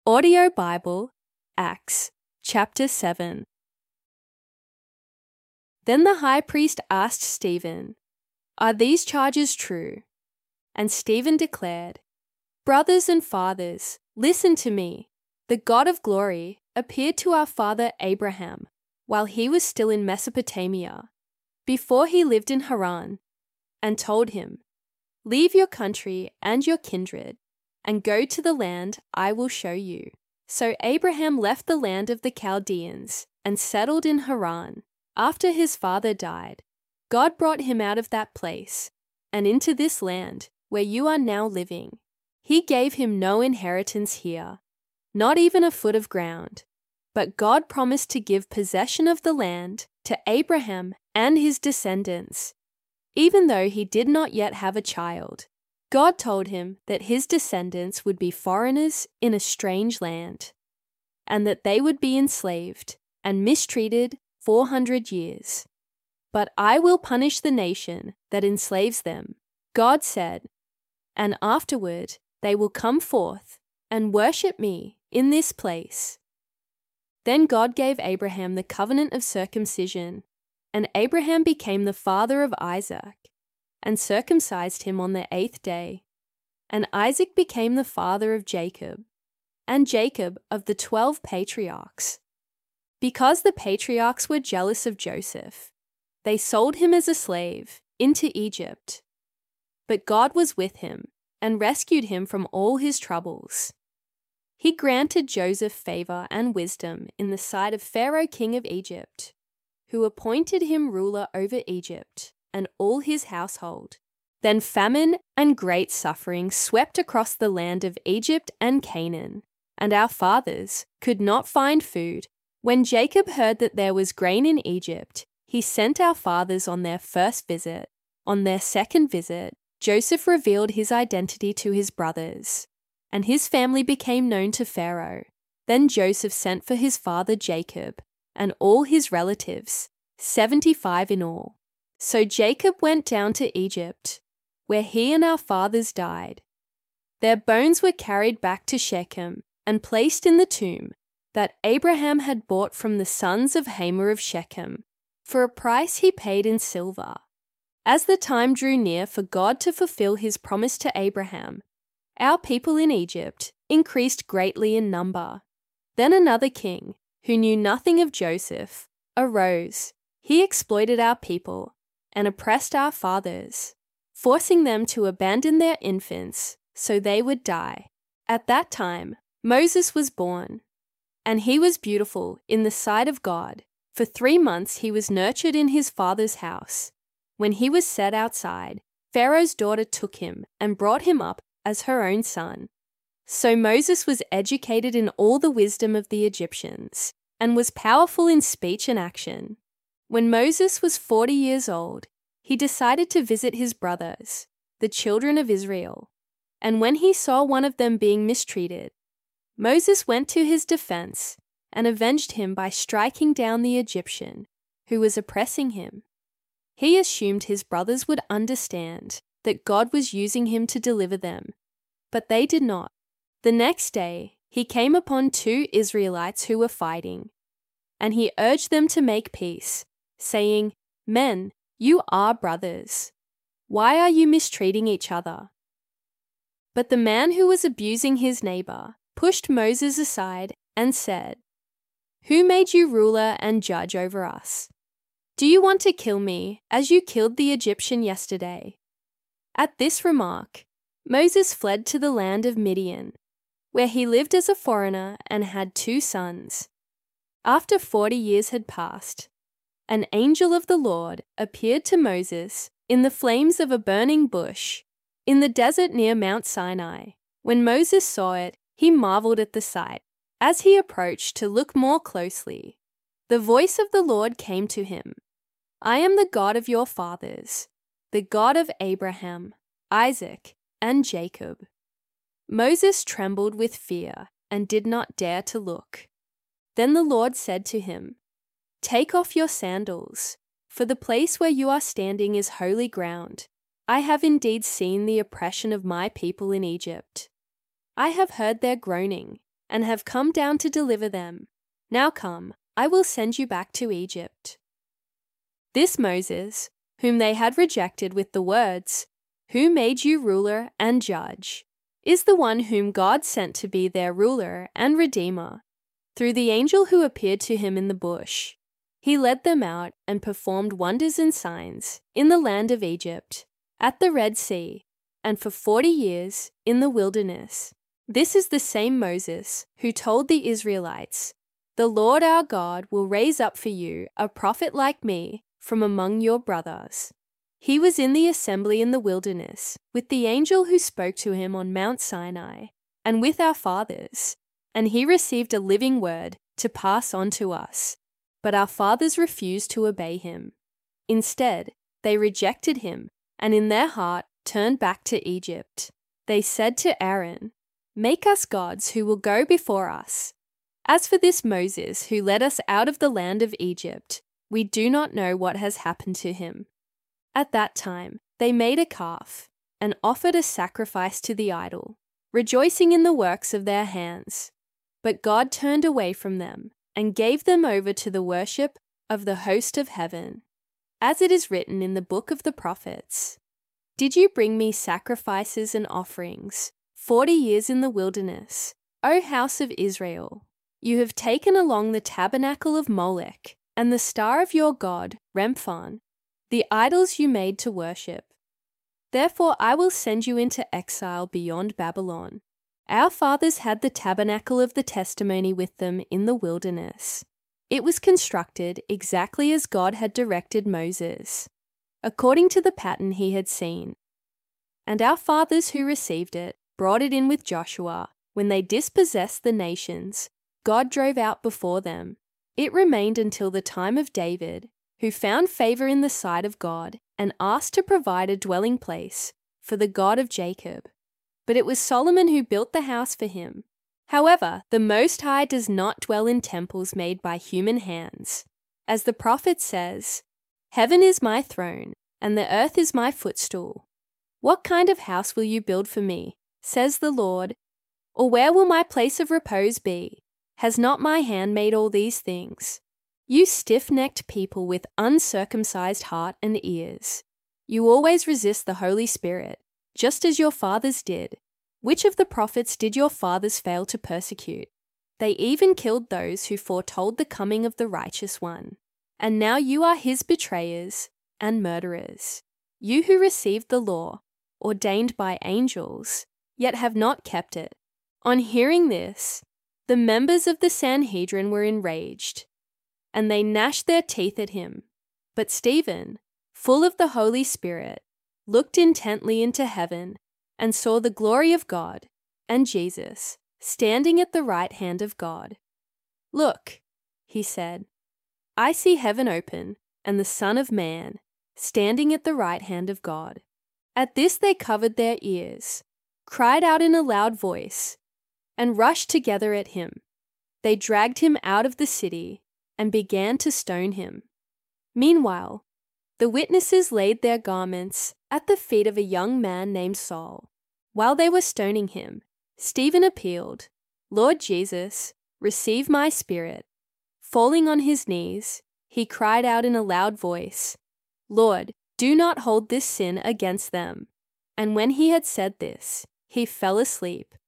Audio Bible, Acts, chapter 7. Then the high priest asked Stephen, "Are these charges true?" And Stephen declared, "Brothers and fathers, listen to me. The God of glory appeared to our father Abraham while he was still in Mesopotamia, before he lived in Haran, and told him, 'Leave your country and your kindred, and go to the land I will show you.' So Abraham left the land of the Chaldeans and settled in Haran. After his father died, God brought him out of that place and into this land where you are now living. He gave him no inheritance here, not even a foot of ground. But God promised to give possession of the land to Abraham and his descendants. Even though he did not yet have a child, God told him that his descendants would be foreigners in a strange land, and that they would be enslaved and mistreated 400 years. But I will punish the nation that enslaves them, God said, and afterward they will come forth and worship me in this place." Then God gave Abraham the covenant of circumcision, and Abraham became the father of Isaac, and circumcised him on the 8th day. And Isaac became the father of Jacob, and Jacob of the 12 patriarchs. Because the patriarchs were jealous of Joseph, they sold him as a slave into Egypt. But God was with him and rescued him from all his troubles. He granted Joseph favor and wisdom in the sight of Pharaoh king of Egypt, who appointed him ruler over Egypt and all his household. Then famine and great suffering swept across the land of Egypt and Canaan, and our fathers could not find food. When Jacob heard that there was grain in Egypt, he sent our fathers on their first visit. On their second visit, Joseph revealed his identity to his brothers, and his family became known to Pharaoh. Then Joseph sent for his father Jacob and all his relatives, 75 in all. So Jacob went down to Egypt, where he and our fathers died. Their bones were carried back to Shechem and placed in the tomb that Abraham had bought from the sons of Hamor of Shechem for a price he paid in silver. As the time drew near for God to fulfill his promise to Abraham, our people in Egypt increased greatly in number. Then another king, who knew nothing of Joseph, arose. He exploited our people and oppressed our fathers, forcing them to abandon their infants so they would die. At that time, Moses was born, and he was beautiful in the sight of God. For 3 months he was nurtured in his father's house. When he was set outside, Pharaoh's daughter took him and brought him up as her own son. So Moses was educated in all the wisdom of the Egyptians and was powerful in speech and action. When Moses was 40 years old, he decided to visit his brothers, the children of Israel. And when he saw one of them being mistreated, Moses went to his defense and avenged him by striking down the Egyptian who was oppressing him. He assumed his brothers would understand that God was using him to deliver them, but they did not. The next day, he came upon 2 Israelites who were fighting, and he urged them to make peace, saying, "Men, you are brothers. Why are you mistreating each other?" But the man who was abusing his neighbor pushed Moses aside and said, "Who made you ruler and judge over us? Do you want to kill me as you killed the Egyptian yesterday?" At this remark, Moses fled to the land of Midian, where he lived as a foreigner and had 2 sons. After 40 years had passed, an angel of the Lord appeared to Moses in the flames of a burning bush in the desert near Mount Sinai. When Moses saw it, he marveled at the sight. As he approached to look more closely, the voice of the Lord came to him. "I am the God of your fathers, the God of Abraham, Isaac, and Jacob." Moses trembled with fear and did not dare to look. Then the Lord said to him, "Take off your sandals, for the place where you are standing is holy ground. I have indeed seen the oppression of my people in Egypt. I have heard their groaning and have come down to deliver them. Now come, I will send you back to Egypt." This Moses, whom they had rejected with the words, "Who made you ruler and judge?" is the one whom God sent to be their ruler and redeemer. Through the angel who appeared to him in the bush, he led them out and performed wonders and signs in the land of Egypt, at the Red Sea, and for 40 years in the wilderness. This is the same Moses who told the Israelites, "The Lord our God will raise up for you a prophet like me from among your brothers." He was in the assembly in the wilderness with the angel who spoke to him on Mount Sinai and with our fathers, and he received a living word to pass on to us. But our fathers refused to obey him. Instead, they rejected him and in their heart turned back to Egypt. They said to Aaron, "Make us gods who will go before us. As for this Moses who led us out of the land of Egypt, we do not know what has happened to him." At that time, they made a calf and offered a sacrifice to the idol, rejoicing in the works of their hands. But God turned away from them and gave them over to the worship of the host of heaven. As it is written in the book of the prophets, "Did you bring me sacrifices and offerings 40 years in the wilderness, O house of Israel? You have taken along the tabernacle of Molech and the star of your god, Remphan, the idols you made to worship. Therefore I will send you into exile beyond Babylon." Our fathers had the tabernacle of the testimony with them in the wilderness. It was constructed exactly as God had directed Moses, according to the pattern he had seen. And our fathers who received it brought it in with Joshua. When they dispossessed the nations God drove out before them, it remained until the time of David, who found favor in the sight of God and asked to provide a dwelling place for the God of Jacob. But it was Solomon who built the house for him. However, the Most High does not dwell in temples made by human hands. As the prophet says, "Heaven is my throne, and the earth is my footstool. What kind of house will you build for me, says the Lord? Or where will my place of repose be? Has not my hand made all these things? You stiff-necked people with uncircumcised heart and ears. You always resist the Holy Spirit, just as your fathers did. Which of the prophets did your fathers fail to persecute? They even killed those who foretold the coming of the righteous one. And now you are his betrayers and murderers. You who received the law, ordained by angels, yet have not kept it." On hearing this, the members of the Sanhedrin were enraged, and they gnashed their teeth at him. But Stephen, full of the Holy Spirit, looked intently into heaven and saw the glory of God and Jesus standing at the right hand of God. "Look," he said, "I see heaven open and the Son of Man standing at the right hand of God." At this they covered their ears, cried out in a loud voice, and rushed together at him. They dragged him out of the city and began to stone him. Meanwhile, the witnesses laid their garments at the feet of a young man named Saul. While they were stoning him, Stephen appealed, "Lord Jesus, receive my spirit." Falling on his knees, he cried out in a loud voice, "Lord, do not hold this sin against them." And when he had said this, he fell asleep,